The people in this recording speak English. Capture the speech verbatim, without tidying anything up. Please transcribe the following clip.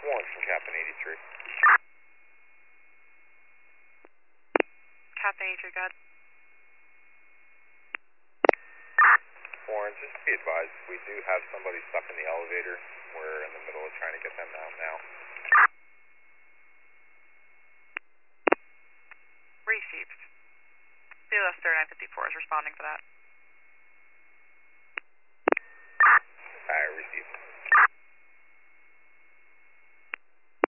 Warren from Captain eighty-three. Captain eighty-three, go ahead. Warren, just be advised, we do have somebody stuck in the elevator. We're in the middle of trying to get them out now. Received. C L S thirty-nine fifty-four is responding for that.